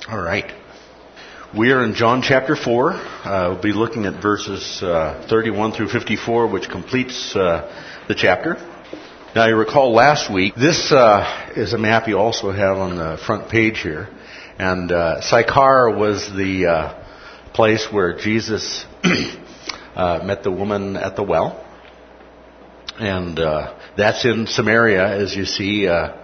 All right. We are in John chapter 4. We'll be looking at verses 31 through 54, which completes the chapter. Now, you recall last week, this is a map you also have on the front page here. And Sychar was the place where Jesus met the woman at the well. And that's in Samaria, as you see.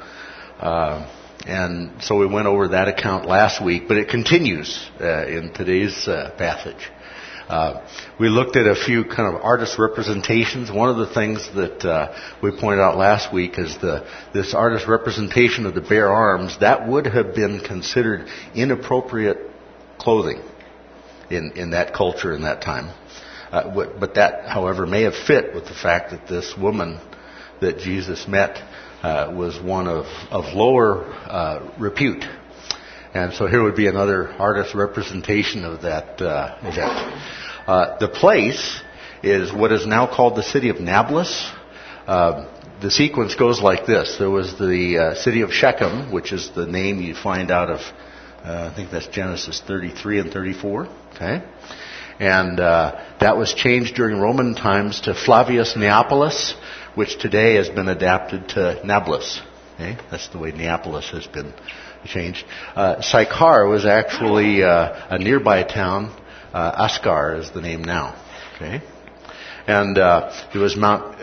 And so we went over that account last week, but it continues in today's passage. We looked at a few kind of artist representations. One of the things that we pointed out last week is this artist representation of the bare arms. That would have been considered inappropriate clothing in that culture in that time. But that, however, may have fit with the fact that this woman that Jesus met was one of lower repute. And so here would be another artist representation of that event. The place is what is now called the city of Nablus. The sequence goes like this. There was the city of Shechem, which is the name you find out of, I think that's Genesis 33 and 34. Okay? And that was changed during Roman times to Flavius Neapolis, which today has been adapted to Nablus. Okay? That's the way Neapolis has been changed. Sychar was actually a nearby town. Ascar is the name now. Okay? And there was Mount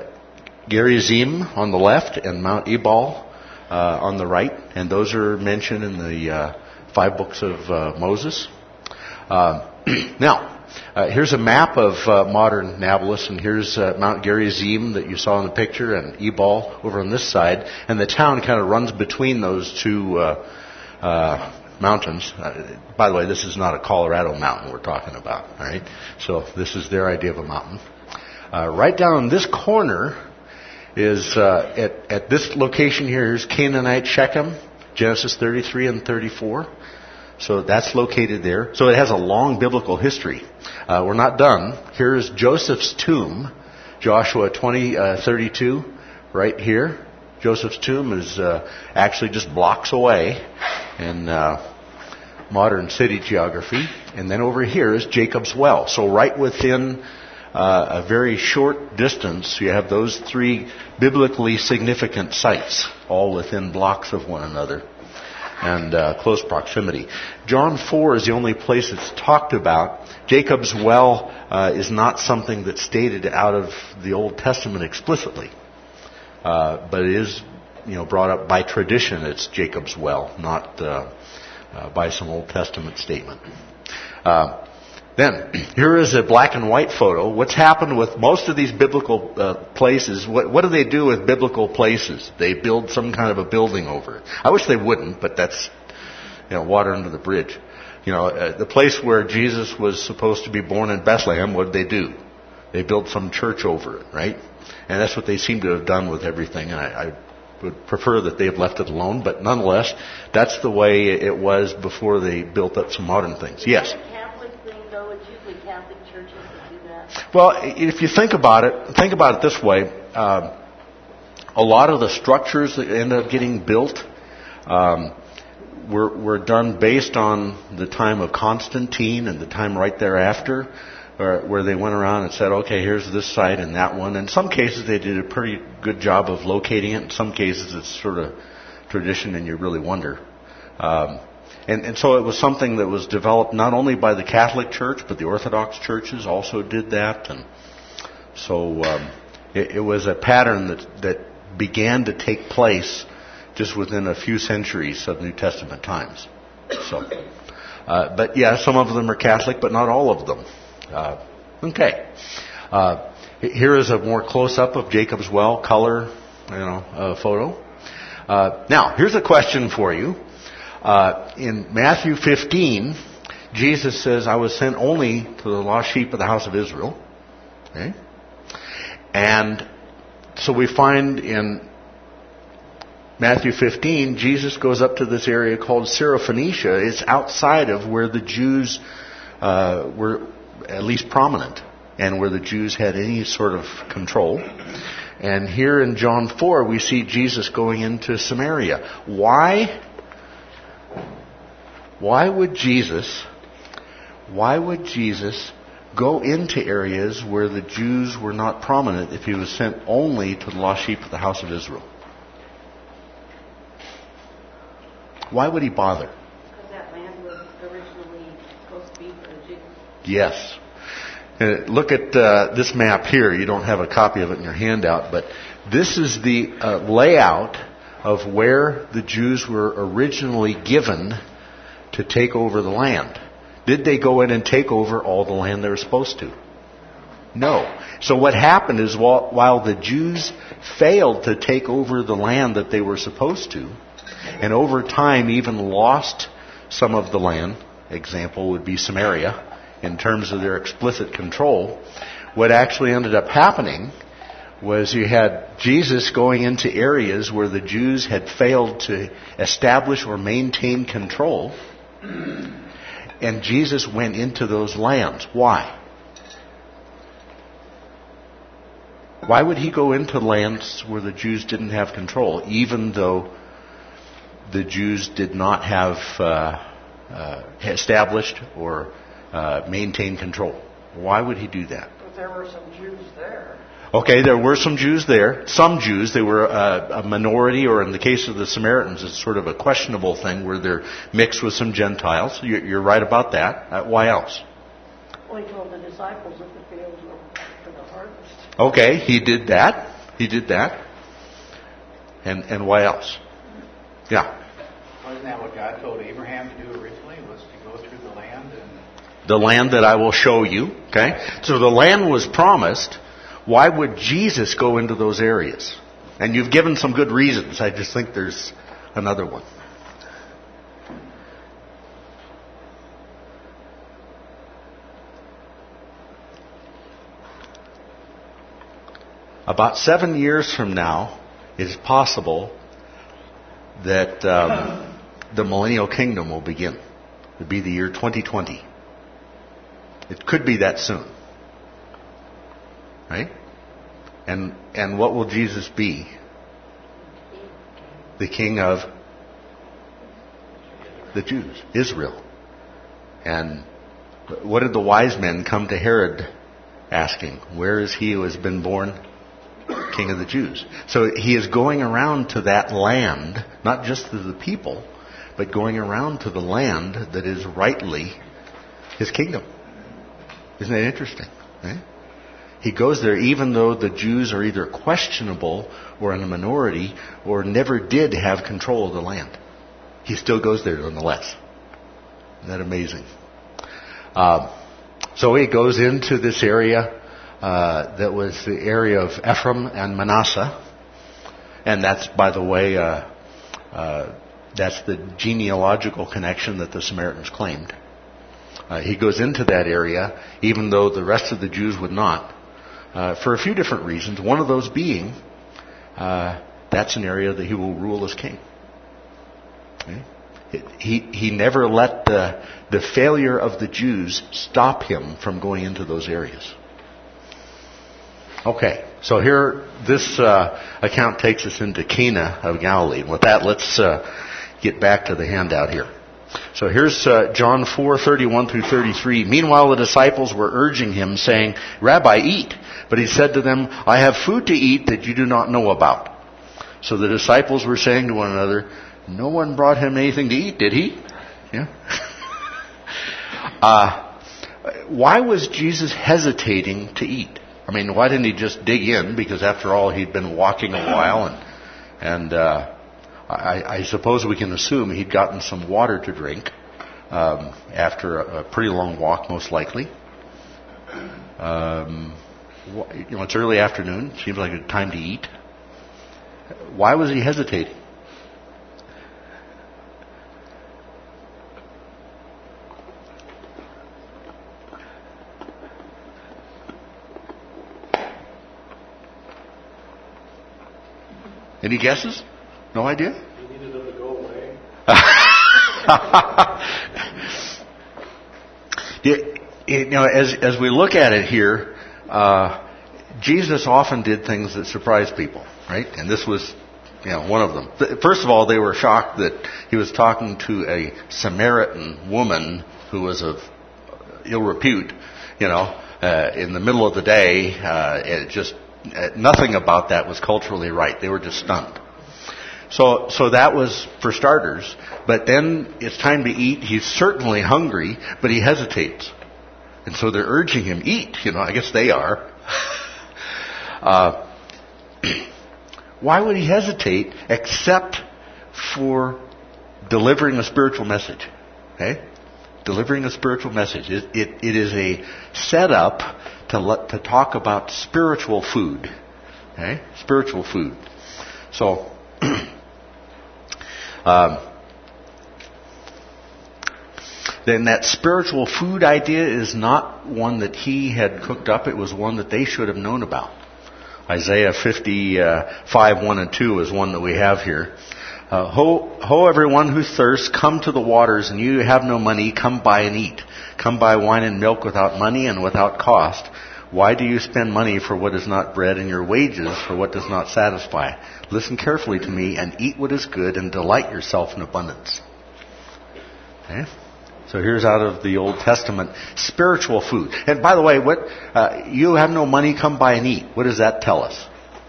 Gerizim on the left and Mount Ebal on the right. And those are mentioned in the 5 books of Moses. Now, here's a map of modern Nablus, and here's Mount Gerizim that you saw in the picture, and Ebal over on this side. And the town kind of runs between those two mountains. By the way, this is not a Colorado mountain we're talking about. All right, so this is their idea of a mountain. Right down in this corner is at this location here. Here's Canaanite Shechem, Genesis 33 and 34. So that's located there. So it has a long biblical history. We're not done. Here's Joseph's tomb, Joshua 20:32, right here. Joseph's tomb is actually just blocks away in modern city geography. And then over here is Jacob's well. So right within a very short distance, you have those 3 biblically significant sites, all within blocks of one another and close proximity. John 4 is the only place it's talked about. Jacob's well is not something that's stated out of the Old Testament explicitly, but it is, brought up by tradition. It's Jacob's well, not by some Old Testament statement. Then, here is a black and white photo. What's happened with most of these biblical places, what do they do with biblical places? They build some kind of a building over it. I wish they wouldn't, but that's, water under the bridge. The place where Jesus was supposed to be born in Bethlehem, what did they do? They built some church over it, right? And that's what they seem to have done with everything. And I would prefer that they have left it alone, but nonetheless, that's the way it was before they built up some modern things. Yes? Well, if you think about it this way. A lot of the structures that ended up getting built were done based on the time of Constantine and the time right thereafter, where they went around and said, okay, here's this site and that one. In some cases, they did a pretty good job of locating it. In some cases, it's sort of tradition and you really wonder. And so it was something that was developed not only by the Catholic Church, but the Orthodox churches also did that. And so it was a pattern that began to take place just within a few centuries of New Testament times. So, but yeah, some of them are Catholic, but not all of them. Okay. Here is a more close-up of Jacob's well, color, photo. Now, here's a question for you. In Matthew 15, Jesus says, I was sent only to the lost sheep of the house of Israel. Okay? And so we find in Matthew 15, Jesus goes up to this area called Syrophoenicia. It's outside of where the Jews were at least prominent and where the Jews had any sort of control. And here in John 4, we see Jesus going into Samaria. Why Why would Jesus go into areas where the Jews were not prominent if he was sent only to the lost sheep of the house of Israel? Why would he bother? Because that land was originally supposed to be for the Jews. Yes. Look at this map here. You don't have a copy of it in your handout, but this is the layout of where the Jews were originally given to take over the land. Did they go in and take over all the land they were supposed to? No. So what happened is while the Jews failed to take over the land that they were supposed to, and over time even lost some of the land, example would be Samaria, in terms of their explicit control, what actually ended up happening was you had Jesus going into areas where the Jews had failed to establish or maintain control, and Jesus went into those lands. Why? Why would he go into lands where the Jews didn't have control, even though the Jews did not have established or maintained control? Why would he do that? But there were some Jews there. Okay, there were some Jews there. Some Jews, they were a minority, or in the case of the Samaritans, it's sort of a questionable thing where they're mixed with some Gentiles. You're right about that. Why else? Well, he told the disciples that the fields were for the harvest. Okay, he did that. He did that. And why else? Yeah. Wasn't that what God told Abraham to do originally, was to go through the land? The land that I will show you. Okay? So the land was promised. Why would Jesus go into those areas? And you've given some good reasons. I just think there's another one. About 7 years from now, it is possible that the millennial kingdom will begin. It would be the year 2020. It could be that soon. Right? And what will Jesus be? The king of the Jews, Israel. And what did the wise men come to Herod asking? Where is he who has been born king of the Jews? So he is going around to that land, not just to the people, but going around to the land that is rightly his kingdom. Isn't that interesting? Right? He goes there even though the Jews are either questionable or in a minority or never did have control of the land. He still goes there nonetheless. Isn't that amazing? So he goes into this area that was the area of Ephraim and Manasseh. And that's, by the way, that's the genealogical connection that the Samaritans claimed. He goes into that area even though the rest of the Jews would not. For a few different reasons. One of those being, that's an area that he will rule as king. Okay? He never let the failure of the Jews stop him from going into those areas. Okay, so here, this account takes us into Cana of Galilee. And with that, let's get back to the handout here. So here's John 4:31 through 33. Meanwhile, the disciples were urging him, saying, "Rabbi, eat." But he said to them, "I have food to eat that you do not know about." So the disciples were saying to one another, "No one brought him anything to eat, did he?" Yeah. Why was Jesus hesitating to eat? I mean, why didn't he just dig in? Because after all, he'd been walking a while, and I suppose we can assume he'd gotten some water to drink after a pretty long walk, most likely. It's early afternoon. Seems like a time to eat. Why was he hesitating? Any guesses? No idea? He needed them to go away. As we look at it here, Jesus often did things that surprised people, right? And this was one of them. First of all, they were shocked that he was talking to a Samaritan woman who was of ill repute, in the middle of the day. Nothing about that was culturally right. They were just stunned. So that was for starters. But then it's time to eat. He's certainly hungry, but he hesitates. And so they're urging him, eat. I guess they are. Why would he hesitate except for delivering a spiritual message? Okay? Delivering a spiritual message. It is a setup to talk about spiritual food. Okay? Spiritual food. So, then that spiritual food idea is not one that he had cooked up. It was one that they should have known about. Isaiah 55, 1 and 2 is one that we have here. Ho, everyone who thirsts, come to the waters, and you who have no money, come buy and eat. Come buy wine and milk without money and without cost. Why do you spend money for what is not bread, and your wages for what does not satisfy? Listen carefully to me, and eat what is good, and delight yourself in abundance. Okay? So here's out of the Old Testament, spiritual food. And by the way, you have no money, come buy and eat. What does that tell us?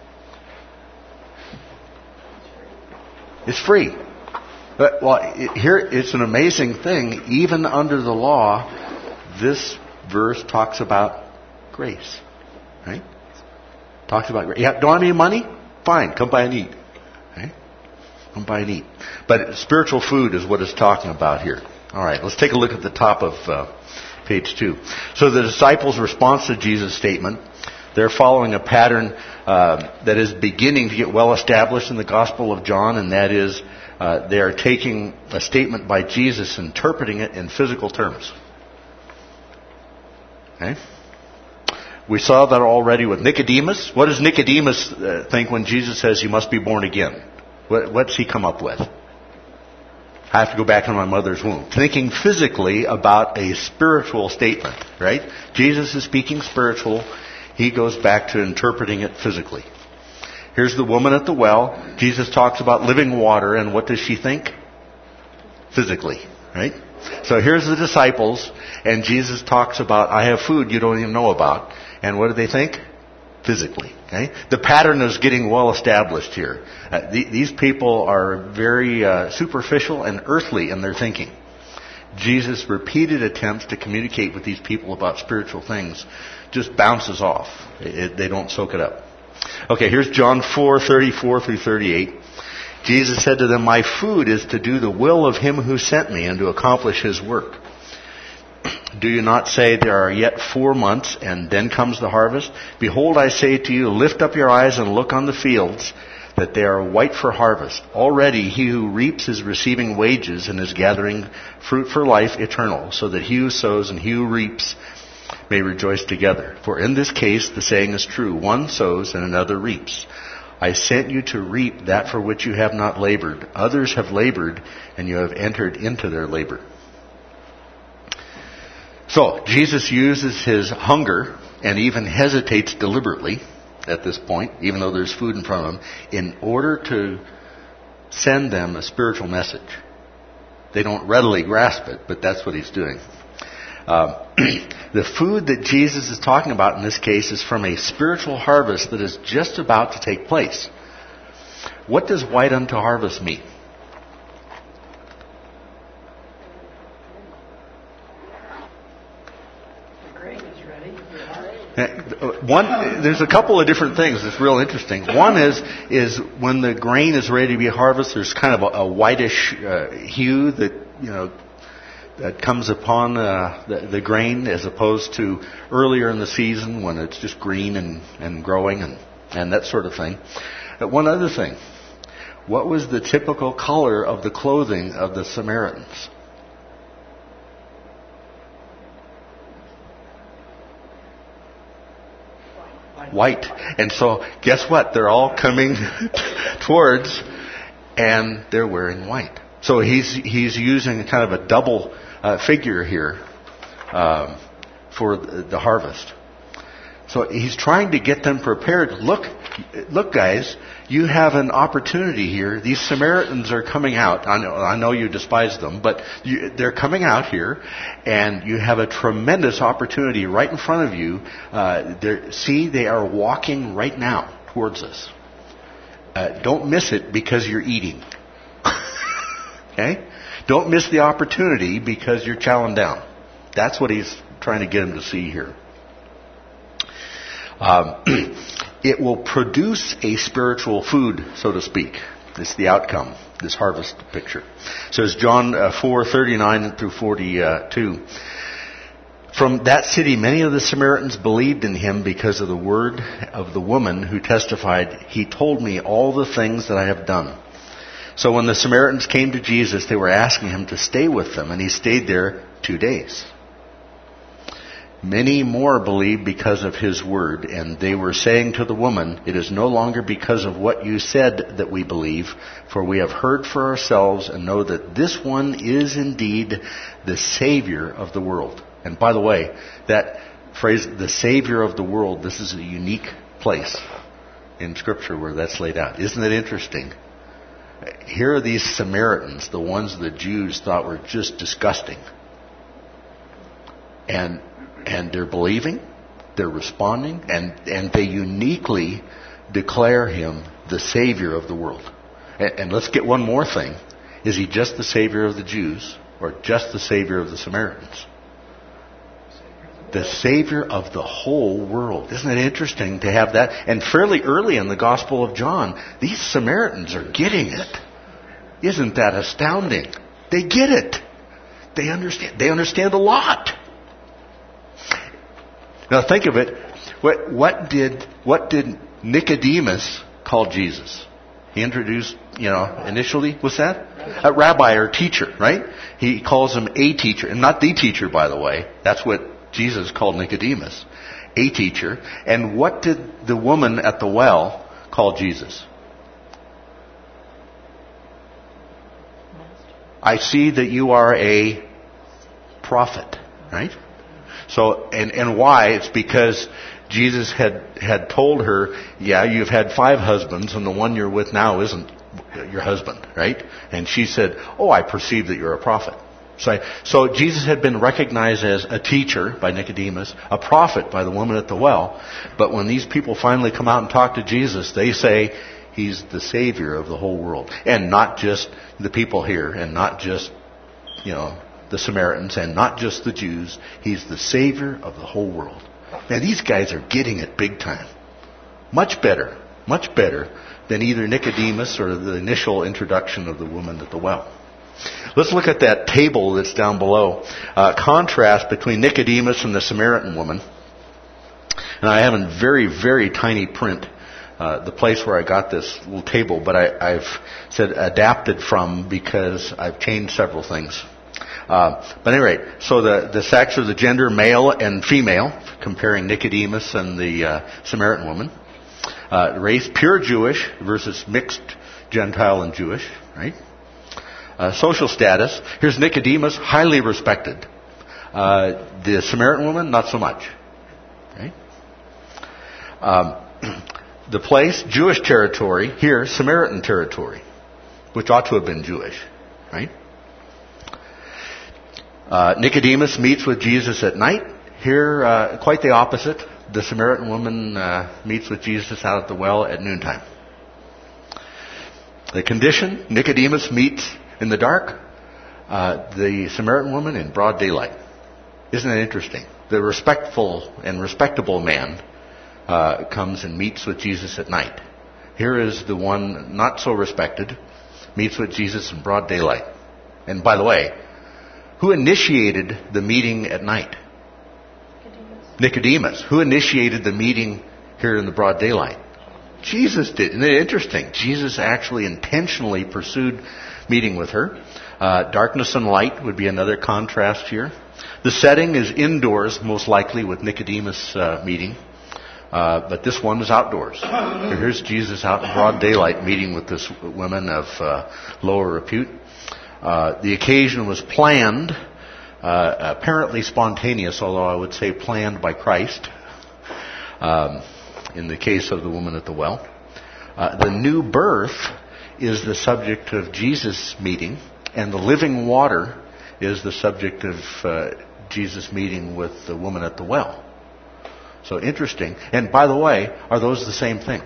It's free. Here it's an amazing thing. Even under the law, this verse talks about grace. Right? Talks about grace. Don't have any money? Fine, come buy and eat. Okay? Come buy and eat. But spiritual food is what it's talking about here. All right, let's take a look at the top of page 2. So the disciples' response to Jesus' statement, they're following a pattern that is beginning to get well established in the Gospel of John, and that is they are taking a statement by Jesus, interpreting it in physical terms. Okay? We saw that already with Nicodemus. What does Nicodemus think when Jesus says you must be born again? What's he come up with? I have to go back in my mother's womb. Thinking physically about a spiritual statement, right? Jesus is speaking spiritual. He goes back to interpreting it physically. Here's the woman at the well. Jesus talks about living water, and what does she think? Physically, right? So here's the disciples, and Jesus talks about, I have food you don't even know about. And what do they think? Physically. Okay? The pattern is getting well established here. These people are very superficial and earthly in their thinking. Jesus' repeated attempts to communicate with these people about spiritual things just bounces off. They don't soak it up. Okay, here's John 4:34 through 38. Jesus said to them, my food is to do the will of him who sent me and to accomplish his work. Do you not say there are yet 4 months and then comes the harvest? Behold, I say to you, lift up your eyes and look on the fields, that they are white for harvest. Already he who reaps is receiving wages and is gathering fruit for life eternal, so that he who sows and he who reaps may rejoice together. For in this case the saying is true, one sows and another reaps. I sent you to reap that for which you have not labored. Others have labored, and you have entered into their labor. So, Jesus uses his hunger and even hesitates deliberately at this point, even though there's food in front of him, in order to send them a spiritual message. They don't readily grasp it, but that's what he's doing. The food that Jesus is talking about in this case is from a spiritual harvest that is just about to take place. What does white unto harvest mean? There's a couple of different things that's real interesting. One is when the grain is ready to be harvested, there's kind of a whitish hue that comes upon the grain, as opposed to earlier in the season when it's just green and growing and that sort of thing. One other thing, what was the typical color of the clothing of the Samaritans? White. And so, guess what? They're all coming towards, and they're wearing white. So he's using kind of a double figure here for the harvest. So he's trying to get them prepared. Look guys, you have an opportunity here. These Samaritans are coming out. I know you despise them, but they're coming out here, and you have a tremendous opportunity right in front of you. They are walking right now towards us. Don't miss it because you're eating. Okay? Don't miss the opportunity because you're chowing down. That's what he's trying to get them to see here. It will produce a spiritual food, so to speak. It's the outcome, this harvest picture. So it's John 4:39 through 42. From that city, many of the Samaritans believed in him because of the word of the woman who testified, "He told me all the things that I have done." So when the Samaritans came to Jesus, they were asking him to stay with them, and he stayed there 2 days. Many more believed because of his word, and they were saying to the woman, "It is no longer because of what you said that we believe, for we have heard for ourselves and know that this one is indeed the Savior of the world." And by the way, that phrase, the Savior of the world, this is a unique place in Scripture where that's laid out. Isn't it interesting? Here are these Samaritans, the ones the Jews thought were just disgusting. And they're believing, they're responding, and they uniquely declare him the Savior of the world. And let's get one more thing. Is he just the Savior of the Jews or just the Savior of the Samaritans? The Savior of the whole world. Isn't it interesting to have that? And fairly early in the Gospel of John, these Samaritans are getting it. Isn't that astounding? They get it. They understand. They understand a lot. Now think of it. What did Nicodemus call Jesus? He introduced, initially, what's that? A rabbi or teacher, right? He calls him a teacher, and not the teacher, by the way. That's what Jesus called Nicodemus, a teacher. And what did the woman at the well call Jesus? I see that you are a prophet, right? So, and why? It's because Jesus had told her, yeah, you've had 5 husbands, and the one you're with now isn't your husband, right? And she said, oh, I perceive that you're a prophet. So Jesus had been recognized as a teacher by Nicodemus, a prophet by the woman at the well. But when these people finally come out and talk to Jesus, they say he's the Savior of the whole world. And not just the people here, and not just, the Samaritans, and not just the Jews. He's the Savior of the whole world. Now these guys are getting it big time. Much better than either Nicodemus or the initial introduction of the woman at the well. Let's look at that table that's down below. Contrast between Nicodemus and the Samaritan woman. And I have in very, very tiny print the place where I got this little table, but I've said adapted from because I've changed several things. But at any rate, so the sex or the gender, male and female, comparing Nicodemus and the Samaritan woman. Race, pure Jewish versus mixed Gentile and Jewish, right? Social status. Here's Nicodemus, highly respected. The Samaritan woman, not so much. Right? The place, Jewish territory. Here, Samaritan territory, which ought to have been Jewish. Right? Nicodemus meets with Jesus at night. Here, quite the opposite. The Samaritan woman meets with Jesus out at the well at noontime. The condition, Nicodemus meets in the dark. The Samaritan woman in broad daylight. Isn't that interesting? The respectful and respectable man comes and meets with Jesus at night. Here is the one not so respected, meets with Jesus in broad daylight. And by the way, who initiated the meeting at night? Nicodemus. Who initiated the meeting here in the broad daylight? Jesus did. Isn't it interesting? Jesus actually intentionally pursued meeting with her. Darkness and light would be another contrast here. The setting is indoors, most likely, with Nicodemus' meeting. But this one is outdoors. Here's Jesus out in broad daylight meeting with this woman of lower repute. The occasion was planned, apparently spontaneous, although I would say planned by Christ. in the case of the woman at the well. The new birth is the subject of Jesus' meeting, and the living water is the subject of Jesus' meeting with the woman at the well. So interesting. And by the way, are those the same thing?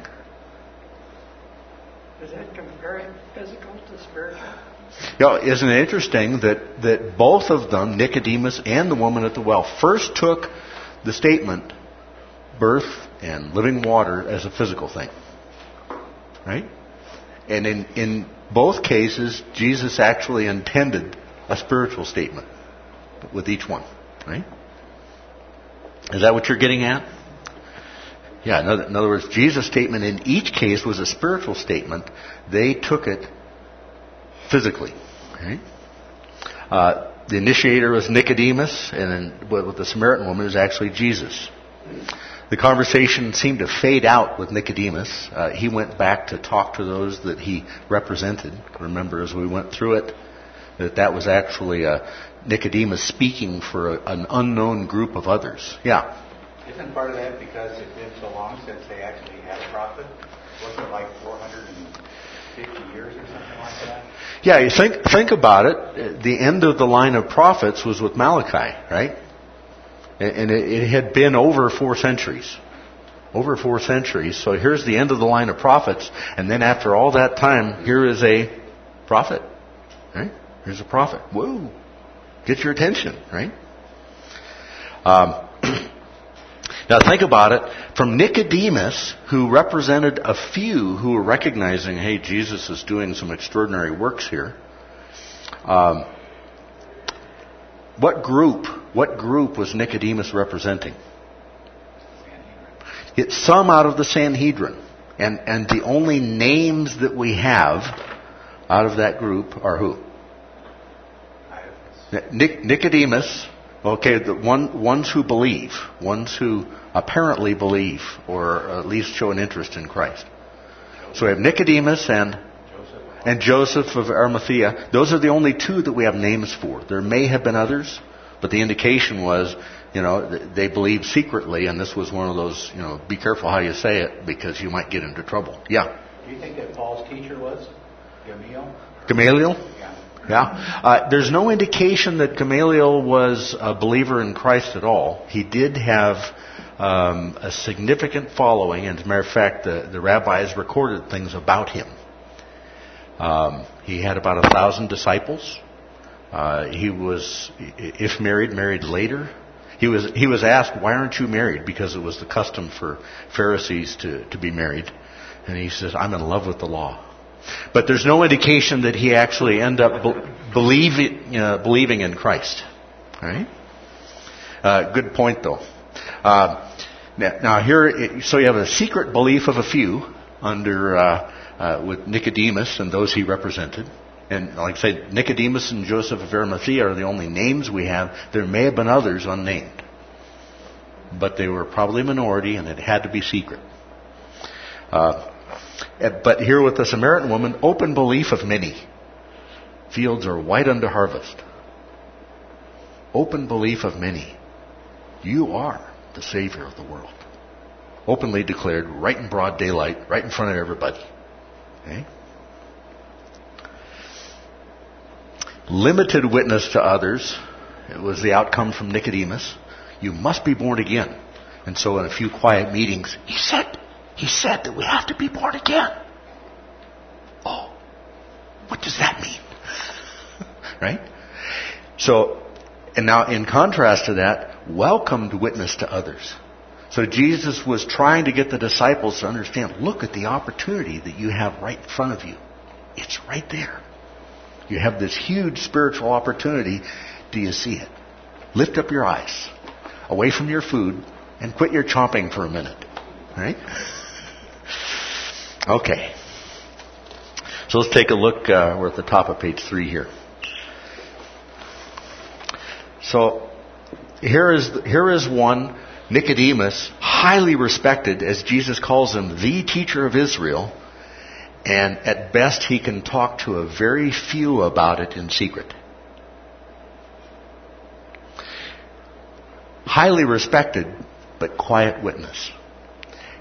Is that comparing physical to spiritual? Isn't it interesting that both of them, Nicodemus and the woman at the well, first took the statement, birth and living water, as a physical thing. Right? And in both cases, Jesus actually intended a spiritual statement with each one. Right? Is that what you're getting at? Yeah, in other words, Jesus' statement in each case was a spiritual statement. They took it physically. Right? The initiator was Nicodemus, and then with the Samaritan woman is actually Jesus. The conversation seemed to fade out with Nicodemus. He went back to talk to those that he represented. Remember, as we went through it, that was actually Nicodemus speaking for an unknown group of others. Yeah. Isn't part of that because it's been so long since they actually had a prophet? Wasn't it like 450 years or something like that? Yeah, you think about it. The end of the line of prophets was with Malachi, right? And it had been over 4 centuries. Over 4 centuries. So here's the end of the line of prophets. And then after all that time, here is a prophet. Right? Here's a prophet. Whoa. Get your attention, right? Now think about it. From Nicodemus, who represented a few who were recognizing, hey, Jesus is doing some extraordinary works here. What group was Nicodemus representing? It's some out of the Sanhedrin. And the only names that we have out of that group are who? Nicodemus. Okay, the ones who believe, ones who apparently believe, or at least show an interest in Christ. So we have Nicodemus and Joseph of Arimathea. Those are the only 2 that we have names for. There may have been others, but the indication was, they believed secretly, and this was one of those, be careful how you say it, because you might get into trouble. Yeah. Do you think that Paul's teacher was Gamaliel? Gamaliel? Yeah. There's no indication that Gamaliel was a believer in Christ at all. He did have a significant following, and as a matter of fact, the rabbis recorded things about him. He had about 1,000 disciples. He was, if married later. He was asked, why aren't you married? Because it was the custom for Pharisees to be married. And he says, I'm in love with the law. But there's no indication that he actually ended up believing in Christ. All right? Good point, though. Now here, so you have a secret belief of a few under with Nicodemus and those he represented. And like I said, Nicodemus and Joseph of Arimathea are the only names we have. There may have been others unnamed. But they were probably a minority, and it had to be secret. But here with the Samaritan woman, open belief of many. Fields are white unto harvest. Open belief of many. You are the Savior of the world. Openly declared, right in broad daylight, right in front of everybody. Okay? Limited witness to others. It was the outcome from Nicodemus. You must be born again. And so in a few quiet meetings, he said that we have to be born again. Oh, what does that mean? Right? So, and now in contrast to that, welcomed witness to others. So Jesus was trying to get the disciples to understand, look at the opportunity that you have right in front of you. It's right there. You have this huge spiritual opportunity. Do you see it? Lift up your eyes away from your food and quit your chomping for a minute. Right? Okay. So let's take a look. We're at the top of page 3 here. So here is one, Nicodemus, highly respected, as Jesus calls him, the teacher of Israel. And at best, he can talk to a very few about it in secret. Highly respected, but quiet witness.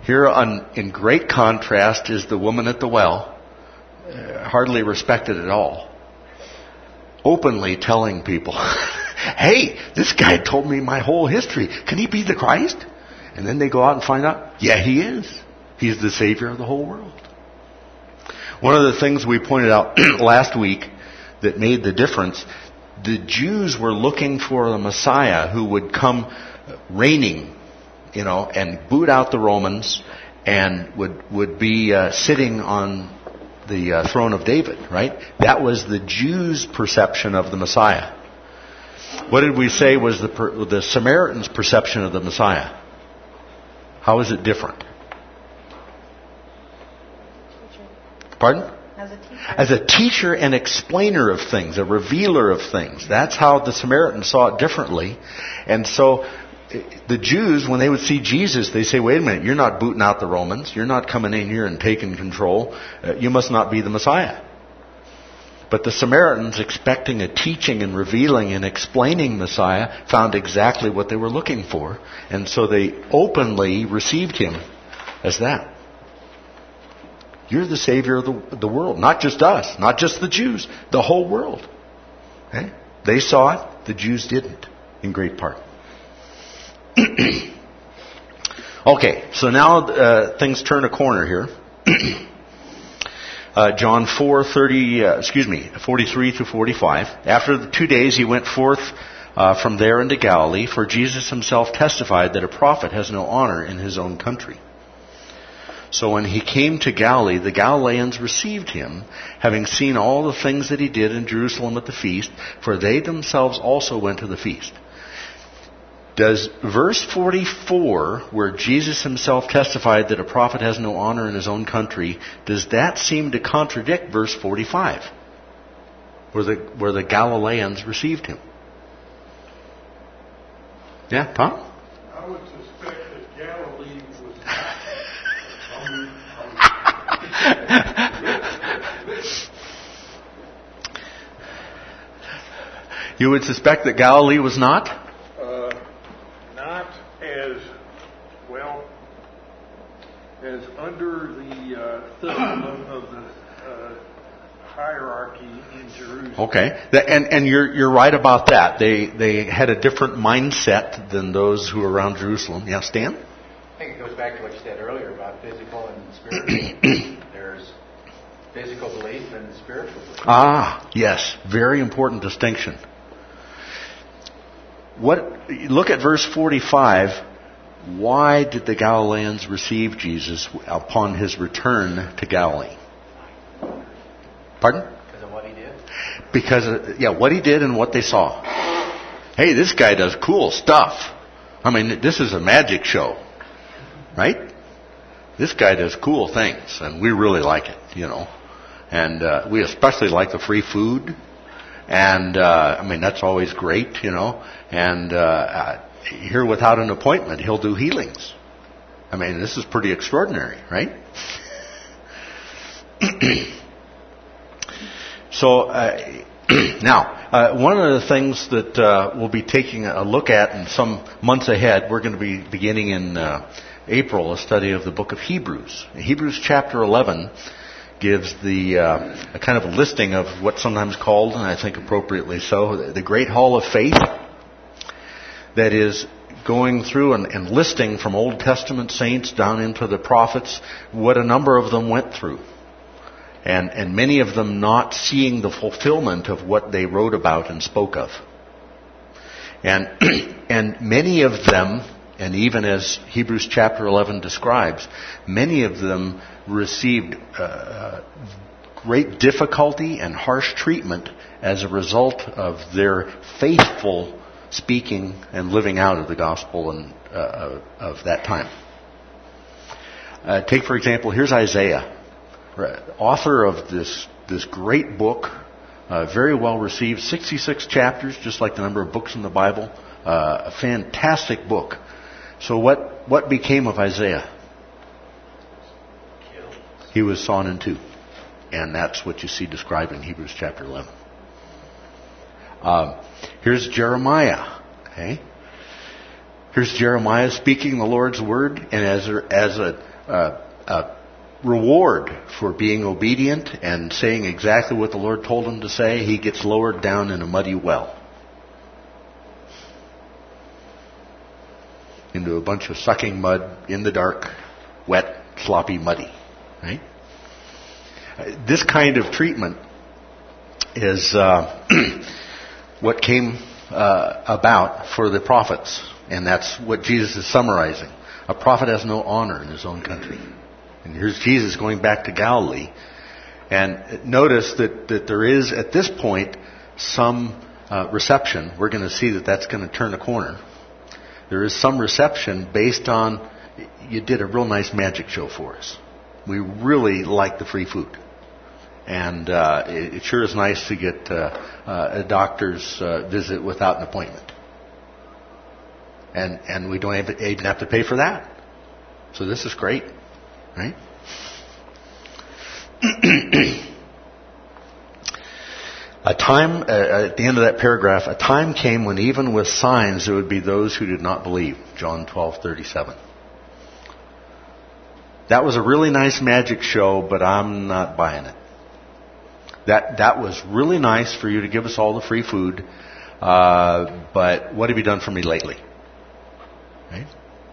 Here in great contrast is the woman at the well, hardly respected at all, openly telling people, hey, this guy told me my whole history. Can he be the Christ? And then they go out and find out, yeah, he is. He's the Savior of the whole world. One of the things we pointed out last week that made the difference, the Jews were looking for a Messiah who would come reigning, and boot out the Romans and would be sitting on the throne of David, right? That was the Jews' perception of the Messiah. What did we say was the Samaritans' perception of the Messiah? How is it different? Pardon? As a teacher and explainer of things, a revealer of things. That's how the Samaritans saw it differently. And so the Jews, when they would see Jesus, they say, wait a minute, you're not booting out the Romans. You're not coming in here and taking control. You must not be the Messiah. But the Samaritans, expecting a teaching and revealing and explaining Messiah, found exactly what they were looking for. And so they openly received him as that. You're the Savior of the world. Not just us. Not just the Jews. The whole world. Okay? They saw it. The Jews didn't. In great part. Okay. So now things turn a corner here. John 43 to 45. After the 2 days he went forth from there into Galilee, for Jesus himself testified that a prophet has no honor in his own country. So when he came to Galilee, the Galileans received him, having seen all the things that he did in Jerusalem at the feast, for they themselves also went to the feast. Does verse 44, where Jesus himself testified that a prophet has no honor in his own country, does that seem to contradict verse 45, where the Galileans received him? Yeah, Tom? I would suspect that Galilee was... You would suspect that Galilee was not? Not as well as under the thumb of the hierarchy in Jerusalem. Okay, and you're right about that. They had a different mindset than those who were around Jerusalem. Yeah, Stan? I think it goes back to what you said earlier about physical and spiritual. There's physical belief and spiritual belief. Ah, yes. Very important distinction. Look at verse 45. Why did the Galileans receive Jesus upon his return to Galilee? Pardon? Because of what he did? Because, what he did and what they saw. Hey, this guy does cool stuff. I mean, this is a magic show. Right? This guy does cool things, and we really like it, And we especially like the free food. And, that's always great, And here without an appointment, he'll do healings. This is pretty extraordinary, right? So, now, one of the things that we'll be taking a look at in some months ahead, we're going to be beginning in April a study of the book of Hebrews. Hebrews chapter 11 gives a kind of a listing of what's sometimes called, and I think appropriately so, the Great Hall of Faith. That is going through and listing from Old Testament saints down into the prophets what a number of them went through. And many of them not seeing the fulfillment of what they wrote about and spoke of. And many of them, and even as Hebrews chapter 11 describes, many of them received great difficulty and harsh treatment as a result of their faithful speaking and living out of the gospel and of that time. Take, for example, here's Isaiah, author of this great book, very well received, 66 chapters, just like the number of books in the Bible, a fantastic book. So what became of Isaiah? He was sawn in two. And that's what you see described in Hebrews chapter 11. Here's Jeremiah. Okay? Here's Jeremiah speaking the Lord's word, and as reward for being obedient and saying exactly what the Lord told him to say, he gets lowered down in a muddy well. Into a bunch of sucking mud in the dark, wet, sloppy, muddy. Right? This kind of treatment is what came about for the prophets. And that's what Jesus is summarizing. A prophet has no honor in his own country. And here's Jesus going back to Galilee. And notice that there is, at this point, some reception. We're going to see that that's going to turn a corner. There is some reception based on, you did a real nice magic show for us. We really like the free food. And it sure is nice to get a doctor's visit without an appointment. And we don't even have to pay for that. So this is great. Right? A time, at the end of that paragraph, a time came when even with signs there would be those who did not believe. John 12:37. That was a really nice magic show, but I'm not buying it. That was really nice for you to give us all the free food, but what have you done for me lately? Right?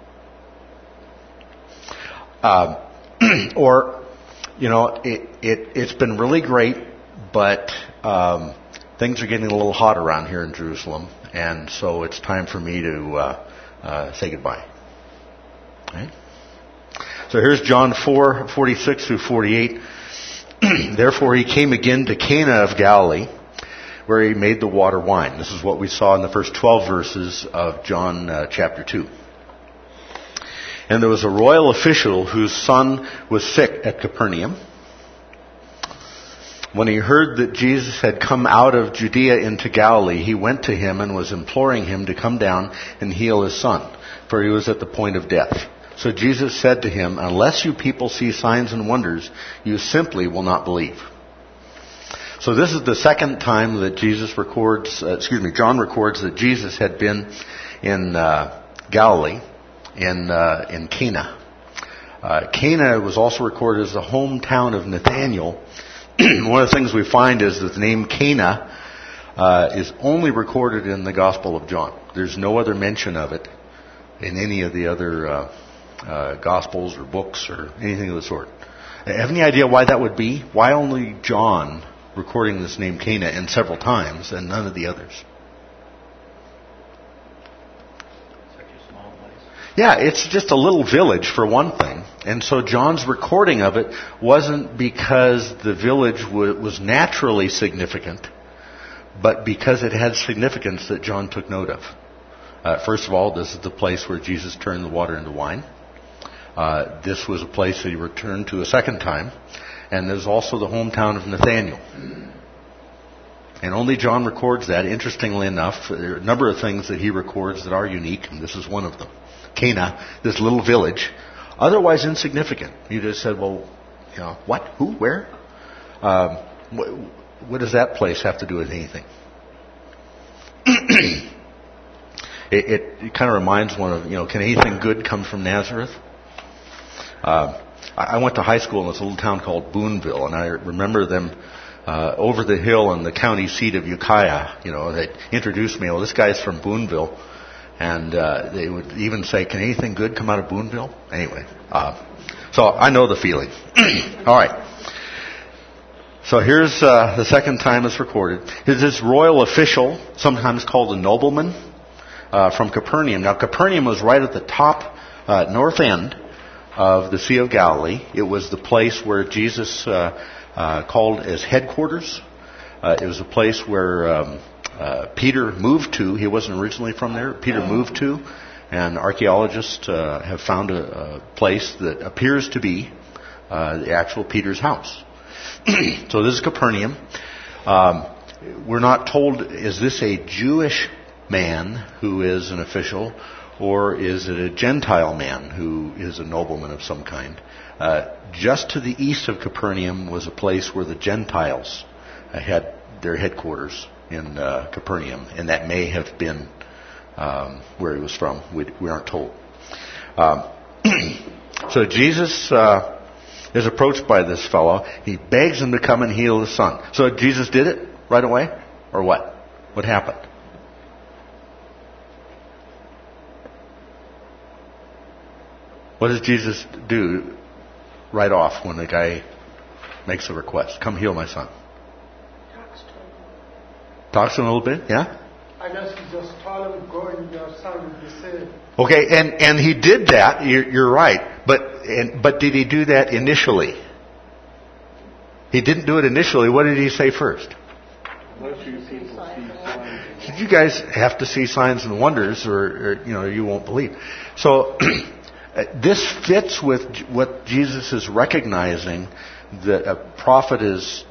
Or, it's been really great, but things are getting a little hot around here in Jerusalem, and so it's time for me to say goodbye. Right? So here's John 4:46 through 48. Therefore he came again to Cana of Galilee, where he made the water wine. This is what we saw in the first 12 verses of John chapter 2. And there was a royal official whose son was sick at Capernaum. When he heard that Jesus had come out of Judea into Galilee, he went to him and was imploring him to come down and heal his son, for he was at the point of death. So Jesus said to him, unless you people see signs and wonders, you simply will not believe. So this is the second time that John records that Jesus had been in Galilee. In Cana. Cana was also recorded as the hometown of Nathanael. One of the things we find is that the name Cana is only recorded in the Gospel of John. There's no other mention of it in any of the other Gospels or books or anything of the sort. Have any idea why that would be? Why only John recording this name Cana in several times and none of the others? Yeah, it's just a little village for one thing. And so John's recording of it wasn't because the village was naturally significant, but because it had significance that John took note of. First of all, this is the place where Jesus turned the water into wine. This was a place that he returned to a second time. And there's also the hometown of Nathanael. And only John records that. Interestingly enough, there are a number of things that he records that are unique, and this is one of them. Cana, this little village, otherwise insignificant. You just said, well, what? Who? Where? What does that place have to do with anything? It kind of reminds one of, can anything good come from Nazareth? I went to high school in this little town called Boonville, and I remember them over the hill in the county seat of Ukiah. They introduced me. Well, this guy's from Boonville. And they would even say, can anything good come out of Boonville? Anyway, so I know the feeling. All right. So here's the second time it's recorded. Is this royal official, sometimes called a nobleman, from Capernaum. Now, Capernaum was right at the top north end of the Sea of Galilee. It was the place where Jesus called as headquarters. It was a place where Peter moved to. He wasn't originally from there. Peter moved to, and archaeologists have found a place that appears to be the actual Peter's house. So this is Capernaum. We're not told, is this a Jewish man who is an official, or is it a Gentile man who is a nobleman of some kind? Just to the east of Capernaum was a place where the Gentiles had their headquarters in Capernaum, and that may have been where he was from. We aren't told. So Jesus is approached by this fellow. He begs him to come and heal his son. So Jesus did it right away? Or what? What happened? What does Jesus do right off when the guy makes a request? Come heal my son. Talks to him a little bit, yeah? I guess he just told him, go and your son will be saved. Okay, and he did that. You're right, but did he do that initially? He didn't do it initially. What did he say first? Unless you people see signs. You guys have to see signs and wonders, or you won't believe. So this fits with what Jesus is recognizing, that a prophet is,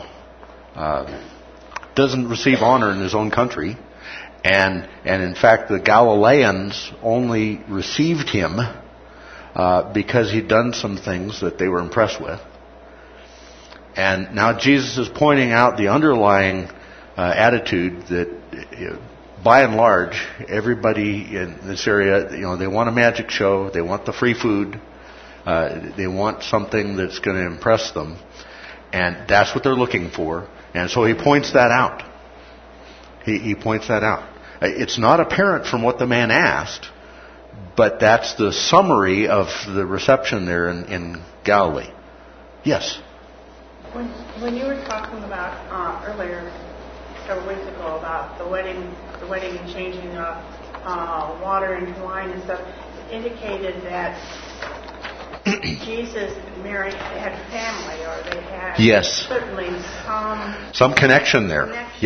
doesn't receive honor in his own country. And in fact, the Galileans only received him because he'd done some things that they were impressed with. And now Jesus is pointing out the underlying attitude that, by and large, everybody in this area, they want a magic show, they want the free food, they want something that's going to impress them, and that's what they're looking for. And so he points that out. He points that out. It's not apparent from what the man asked, but that's the summary of the reception there in Galilee. Yes? When you were talking about earlier, several weeks ago, about the wedding and changing water into wine and stuff, it indicated that Jesus and Mary had family, or they had certainly some connection there.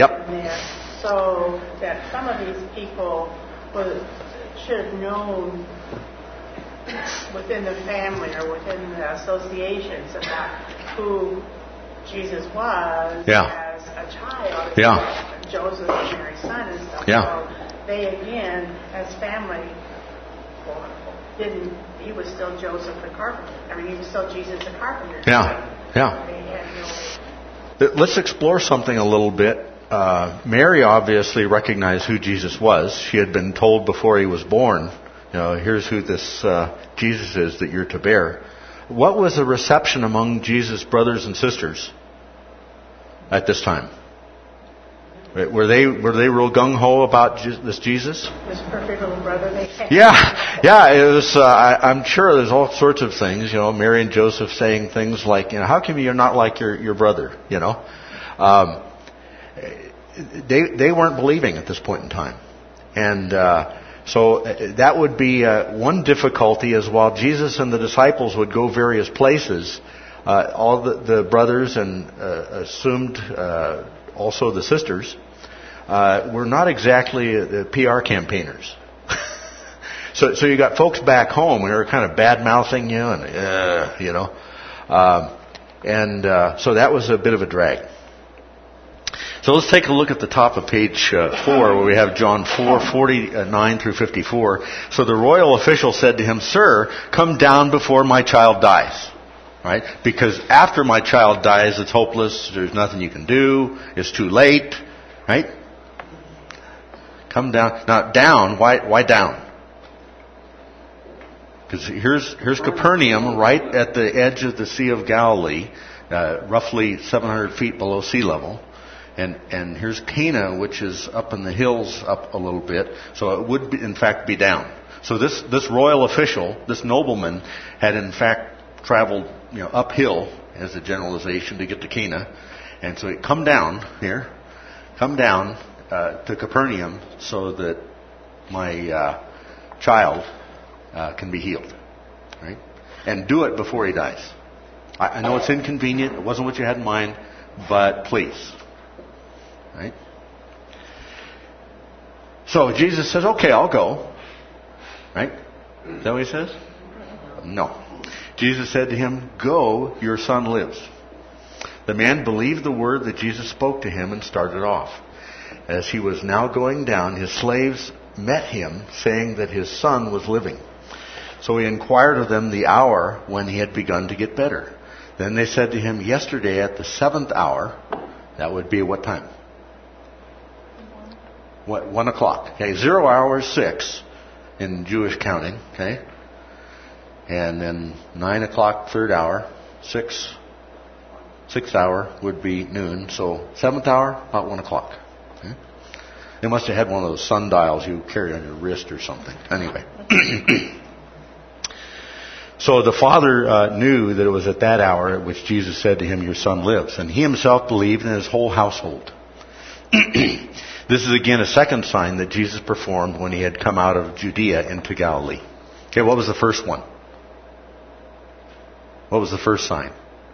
So that some of these people should have known within the family or within the associations about who Jesus was as a child, Joseph and Mary's son and stuff. So they again, as family, he was still Joseph the carpenter. I mean, he was still Jesus the carpenter. Let's explore something a little bit. Mary obviously recognized who Jesus was. She had been told before he was born, here's who this Jesus is that you're to bear. What was the reception among Jesus' brothers and sisters at this time? Were they real gung-ho about this Jesus? This perfect little brother they had. Yeah. It was. I'm sure there's all sorts of things. Mary and Joseph saying things like, how come you're not like your brother? They weren't believing at this point in time, and so that would be one difficulty. As while Jesus and the disciples would go various places, all the brothers and assumed also the sisters were not exactly the PR campaigners. So you got folks back home who are kind of bad mouthing you, and so that was a bit of a drag. So let's take a look at the top of page 4, where we have John 4:49 through 54. So the royal official said to him, "Sir, come down before my child dies." Right? Because after my child dies, it's hopeless. There's nothing you can do. It's too late. Right? Come down. Now, down. Why down? Because here's Capernaum, right at the edge of the Sea of Galilee, roughly 700 feet below sea level. And here's Cana, which is up in the hills up a little bit. So it would, in fact, be down. So this royal official, this nobleman, had in fact traveled uphill as a generalization to get to Cana. And so he'd come down to Capernaum so that my child can be healed. Right? And do it before he dies. I know it's inconvenient. It wasn't what you had in mind, but please. Right? So Jesus says, okay, I'll go. Right? Is that what he says? No. Jesus said to him, go, your son lives. The man believed the word that Jesus spoke to him and started off. As he was now going down, his slaves met him, saying that his son was living. So he inquired of them the hour when he had begun to get better. Then they said to him, yesterday at the 7th hour, that would be what time? 1 o'clock. Okay, 0 hour is 6 in Jewish counting. Okay, And then 9 o'clock, third hour. Sixth hour would be noon. So 7th hour, about 1 o'clock. Okay? They must have had one of those sundials you carry on your wrist or something. Anyway. So the father knew that it was at that hour at which Jesus said to him, "Your son lives." And he himself believed, and his whole household. This is again a second sign that Jesus performed when he had come out of Judea into Galilee. Okay, what was the first one? What was the first sign?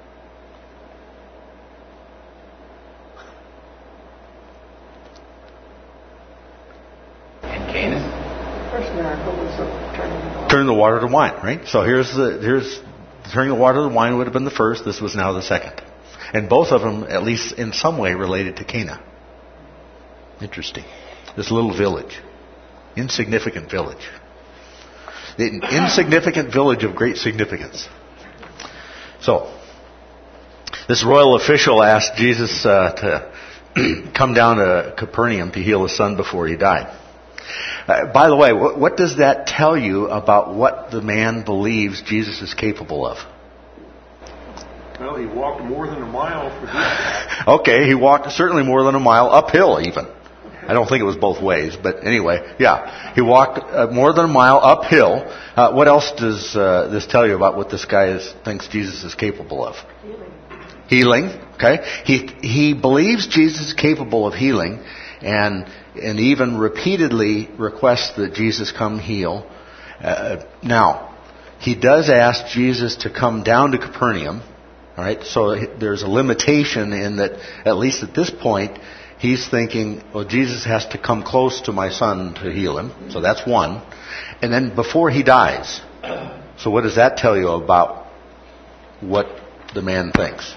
In Cana? First miracle was Turning the water to wine, right? So here's turning the water to wine would have been the first. This was now the second. And both of them, at least in some way, related to Cana. Interesting. This little village. Insignificant village. The insignificant village of great significance. So, this royal official asked Jesus to come down to Capernaum to heal his son before he died. By the way, what does that tell you about what the man believes Jesus is capable of? Well, he walked more than a mile for this. Okay, he walked certainly more than a mile uphill even. I don't think it was both ways, but anyway, yeah. He walked more than a mile uphill. What else does this tell you about what this guy thinks Jesus is capable of? Healing. Okay. He believes Jesus is capable of healing and even repeatedly requests that Jesus come heal. Now, he does ask Jesus to come down to Capernaum. All right, so there's a limitation in that, at least at this point, he's thinking, well, Jesus has to come close to my son to heal him. So that's one. And then before he dies. So what does that tell you about what the man thinks?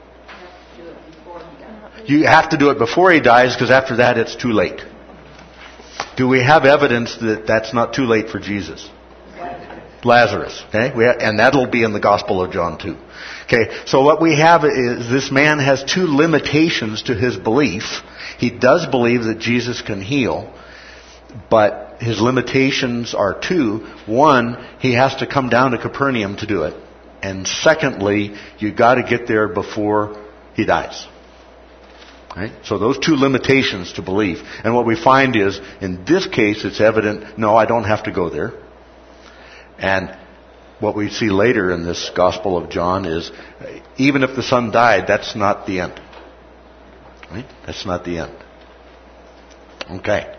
You have to do it before he dies, because after that it's too late. Do we have evidence that that's not too late for Jesus? Lazarus. Okay? And that'll be in the Gospel of John too. Okay, so what we have is this man has two limitations to his belief. He does believe that Jesus can heal, but his limitations are two. One, he has to come down to Capernaum to do it. And secondly, you got to get there before he dies. Right? So those two limitations to belief. And what we find is, in this case, it's evident, no, I don't have to go there. And what we see later in this Gospel of John is, even if the son died, that's not the end. Right? That's not the end. Okay.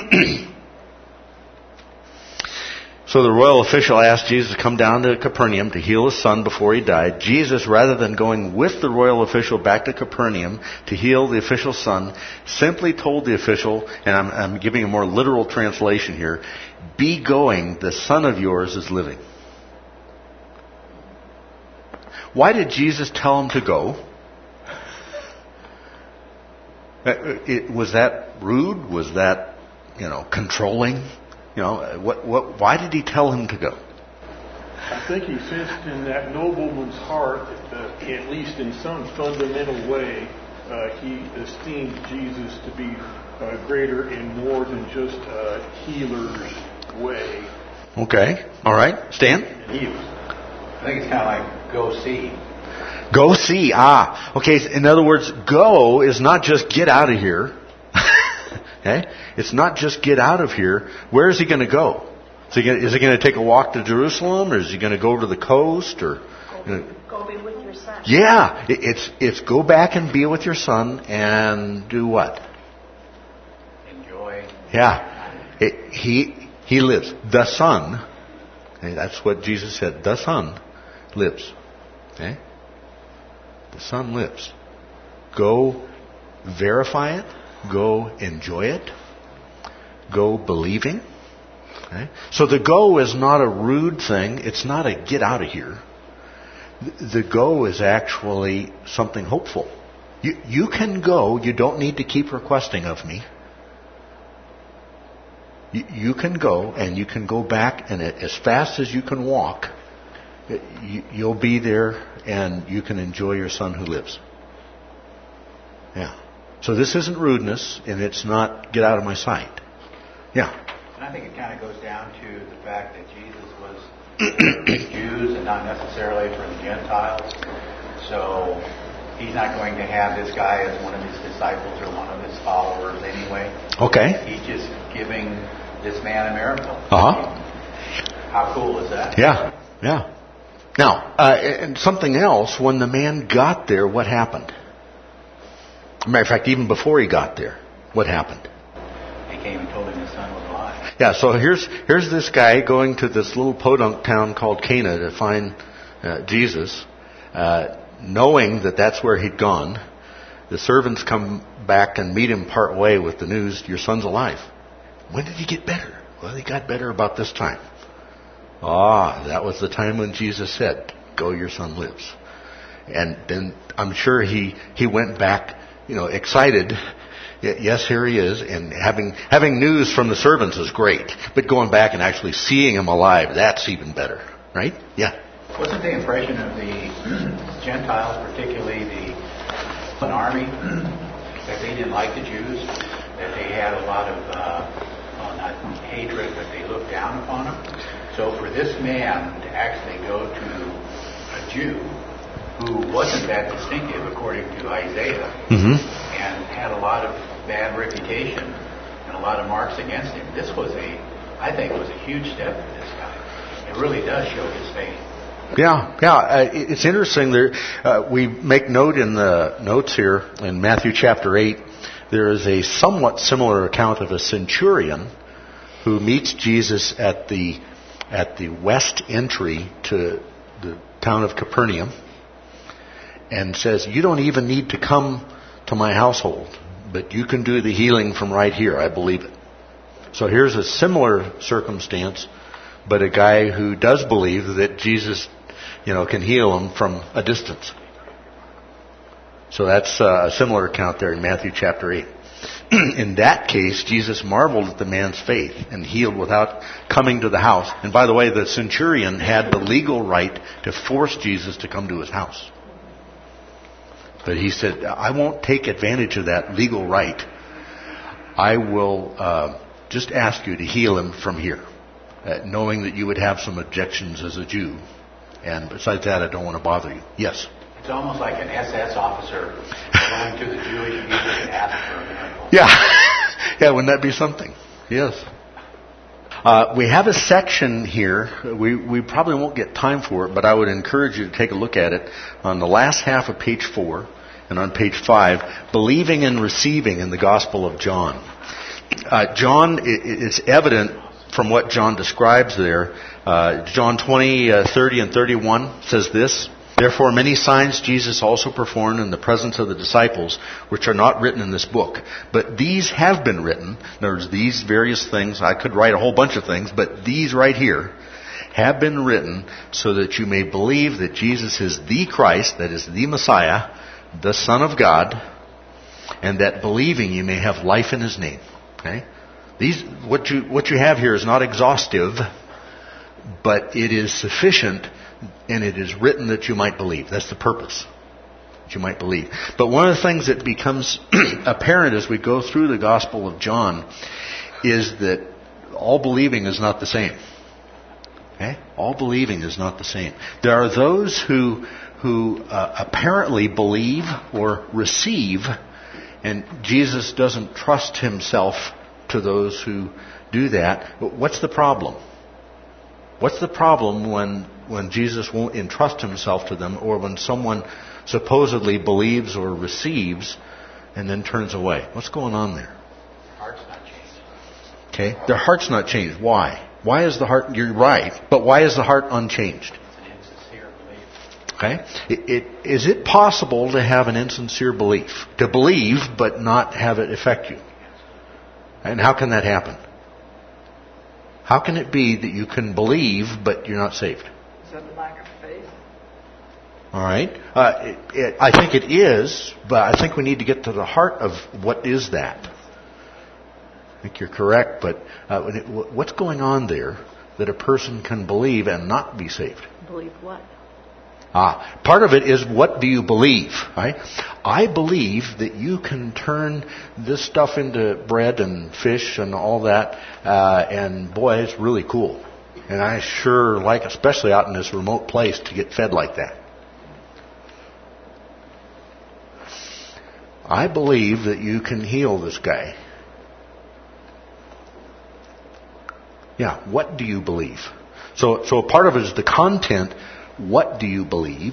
So the royal official asked Jesus to come down to Capernaum to heal his son before he died. Jesus, rather than going with the royal official back to Capernaum to heal the official's son, simply told the official, and I'm giving a more literal translation here, "Be going, the son of yours is living." Why did Jesus tell him to go? Was that rude? Was that, controlling? Why did he tell him to go? I think he sensed in that nobleman's heart, at least in some fundamental way, he esteemed Jesus to be greater and more than just a healer's way. Okay. All right. Stan? I think it's kind of like go see. Go see. Okay. In other words, go is not just get out of here. Okay? It's not just get out of here. Where is he going to go? Is he going to take a walk to Jerusalem, or is he going to go to the coast, or go be with your son? Yeah, it's go back and be with your son and do what? Enjoy. Yeah, he lives. The Son. Okay, that's what Jesus said. The Son lives. Okay, the Son lives. Go verify it. Go enjoy it. Go believing. Okay? So the go is not a rude thing. It's not a get out of here. The go is actually something hopeful. You can go. You don't need to keep requesting of me. You can go, and you can go back, and as fast as you can walk, you'll be there, and you can enjoy your son who lives. Yeah. So this isn't rudeness, and it's not get out of my sight. Yeah. And I think it kind of goes down to the fact that Jesus was Jews and not necessarily for the Gentiles. So he's not going to have this guy as one of his disciples or one of his followers anyway. Okay. He's just giving this man a miracle. How cool is that? Yeah. Now, and something else, when the man got there, what happened? Matter of fact, even before he got there, what happened? He came and told him his son was alive. Yeah, so here's this guy going to this little podunk town called Cana to find Jesus, knowing that that's where he'd gone. The servants come back and meet him part way with the news, your son's alive. When did he get better? Well, he got better about this time. That was the time when Jesus said, go, your son lives. And then I'm sure he went back, excited. Yes, here he is. And having news from the servants is great. But going back and actually seeing him alive, that's even better. Right? Yeah. Wasn't the impression of the Gentiles, particularly the army, that they didn't like the Jews? That they had a lot of, not hatred, but they looked down upon them? So for this man to actually go to a Jew who wasn't that distinctive, according to Isaiah, and had a lot of bad reputation and a lot of marks against him, this was I think it was a huge step for this guy. It really does show his faith. Yeah. It's interesting. There, we make note in the notes here in Matthew chapter 8. There is a somewhat similar account of a centurion who meets Jesus at the west entry to the town of Capernaum and says, you don't even need to come to my household, but you can do the healing from right here. I believe it. So here's a similar circumstance, but a guy who does believe that Jesus, can heal him from a distance. So that's a similar account there in Matthew chapter 8. In that case, Jesus marveled at the man's faith and healed without coming to the house. And by the way, the centurion had the legal right to force Jesus to come to his house. But he said, I won't take advantage of that legal right. I will just ask you to heal him from here, knowing that you would have some objections as a Jew. And besides that, I don't want to bother you. Yes? It's almost like an SS officer going to the Jewish people and asking for a miracle. Yeah, wouldn't that be something? Yes. We have a section here. We probably won't get time for it, but I would encourage you to take a look at it on the last half of page 4 and on page 5, believing and receiving in the Gospel of John. John, it's evident from what John describes there. John 20, 30 and 31 says this. Therefore, many signs Jesus also performed in the presence of the disciples, which are not written in this book. But these have been written. In other words, these various things, I could write a whole bunch of things, but these right here have been written so that you may believe that Jesus is the Christ, that is the Messiah, the Son of God, and that believing you may have life in His name. Okay? What you have here is not exhaustive, but it is sufficient. And it is written that you might believe. That's the purpose. That you might believe. But one of the things that becomes apparent as we go through the Gospel of John is that all believing is not the same. Okay? All believing is not the same. There are those who apparently believe or receive, and Jesus doesn't trust Himself to those who do that. But what's the problem? What's the problem when Jesus won't entrust Himself to them, or when someone supposedly believes or receives and then turns away? What's going on there? Their heart's not changed. Okay? Their heart's not changed. Why? Why is the heart... You're right, but why is the heart unchanged? It's an insincere belief. Okay? Is it possible to have an insincere belief? To believe, but not have it affect you? And how can that happen? How can it be that you can believe, but you're not saved? Is that a lack of faith? All right. I think it is, but I think we need to get to the heart of what is that. I think you're correct, but what's going on there that a person can believe and not be saved? Believe what? Part of it is, what do you believe? Right? I believe that you can turn this stuff into bread and fish and all that, and boy, it's really cool. And I sure like, especially out in this remote place, to get fed like that. I believe that you can heal this guy. Yeah, what do you believe? So a part of it is the content. What do you believe?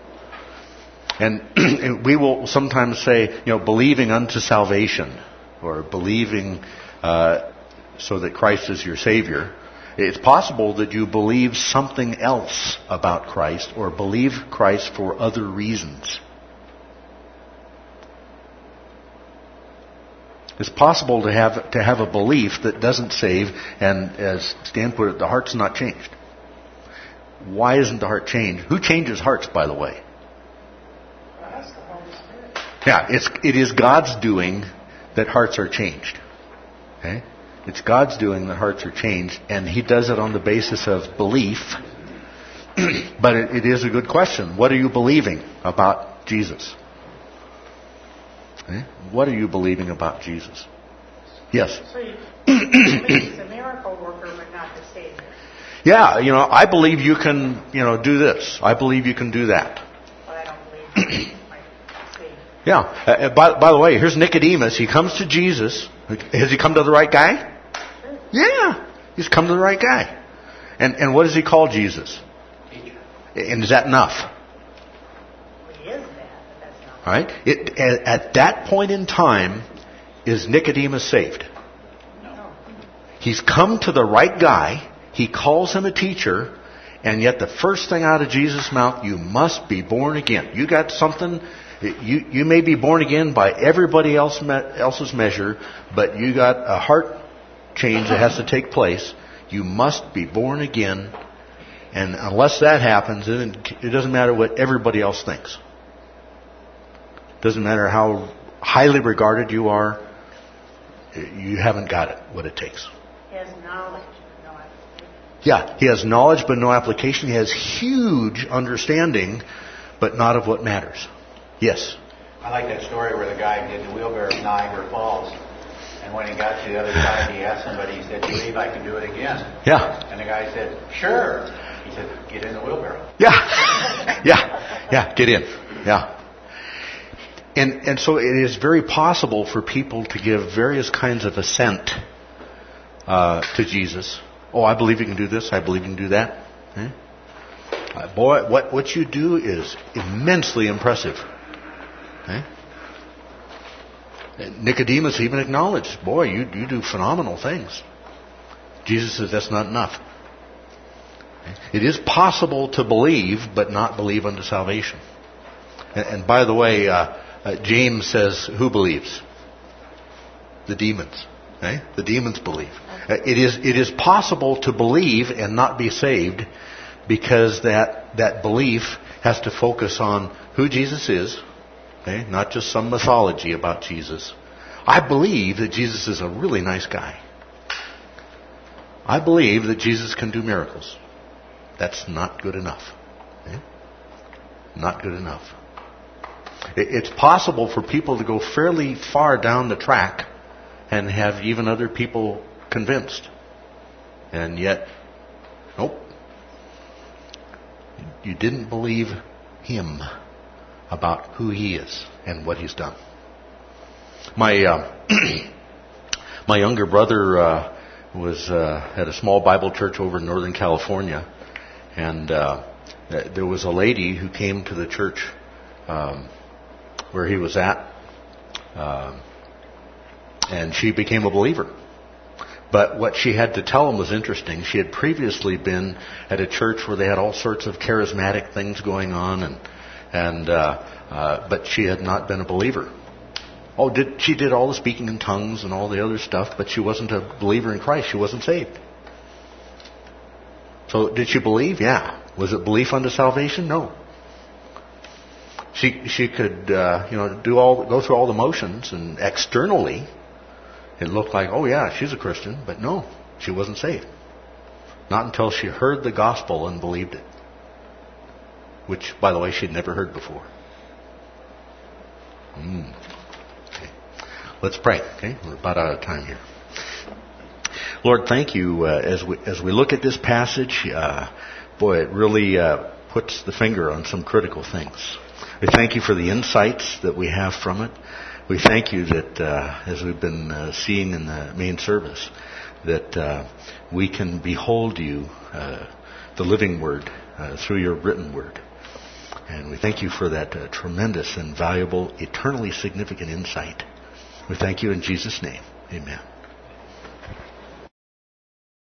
And we will sometimes say, believing unto salvation, or believing so that Christ is your Savior. It's possible that you believe something else about Christ, or believe Christ for other reasons. It's possible to have a belief that doesn't save, and as Stan put it, the heart's not changed. Why isn't the heart changed? Who changes hearts, by the way? That's the Holy Spirit. Yeah, it is God's doing that hearts are changed. Okay? It's God's doing that hearts are changed, and He does it on the basis of belief. But it is a good question. What are you believing about Jesus? Okay? What are you believing about Jesus? Yes? So you believe He's a miracle worker, but not the Savior. Yeah, I believe you can, do this. I believe you can do that. But I don't believe He's my Savior. Yeah. By the way, here's Nicodemus. He comes to Jesus. Has he come to the right guy? Sure. Yeah. He's come to the right guy. And what does he call Jesus? Teacher. And is that enough? Well, He is that, but that's not. All right. At that point in time, is Nicodemus saved? No. He's come to the right guy. He calls him a teacher, and yet the first thing out of Jesus' mouth, you must be born again. You got something. You may be born again by everybody else's measure, but you got a heart change that has to take place. You must be born again, and unless that happens, it doesn't matter what everybody else thinks. It doesn't matter how highly regarded you are. You haven't got it, what it takes. He has knowledge, no application. Yeah, he has knowledge but no application. He has huge understanding, but not of what matters. Yes? I like that story where the guy did the wheelbarrow at Niagara Falls. And when he got to the other side, he asked somebody, he said, "Do you believe I can do it again?" Yeah. And the guy said, "Sure." He said, "Get in the wheelbarrow." Yeah. Yeah, get in. Yeah. And so it is very possible for people to give various kinds of assent to Jesus. Oh, I believe you can do this. I believe you can do that. Boy, what you do is immensely impressive. Nicodemus even acknowledged, boy, you do phenomenal things. Jesus says that's not enough. It is possible to believe, but not believe unto salvation. And by the way, James says, who believes? The demons. The demons believe. It is possible to believe and not be saved, because that belief has to focus on who Jesus is, not just some mythology about Jesus. I believe that Jesus is a really nice guy. I believe that Jesus can do miracles. That's not good enough. Not good enough. It's possible for people to go fairly far down the track and have even other people convinced. And yet, nope. You didn't believe him about who he is and what he's done. My my younger brother was at a small Bible church over in Northern California, and there was a lady who came to the church where he was at, and she became a believer. But what she had to tell him was interesting. She had previously been at a church where they had all sorts of charismatic things going on, but she had not been a believer. She did all the speaking in tongues and all the other stuff, but she wasn't a believer in Christ. She wasn't saved. So did she believe? Yeah. Was it belief unto salvation? No. She could go through all the motions, and externally it looked like, oh yeah, she's a Christian, but no, she wasn't saved. Not until she heard the gospel and believed it, which, by the way, she'd never heard before. Okay. Let's pray. Okay, we're about out of time here. Lord, thank you as we look at this passage. Boy, it really puts the finger on some critical things. We thank you for the insights that we have from it. We thank you that, as we've been seeing in the main service, that we can behold you, the living Word, through your written Word. And we thank you for that tremendous and valuable, eternally significant insight. We thank you in Jesus' name. Amen.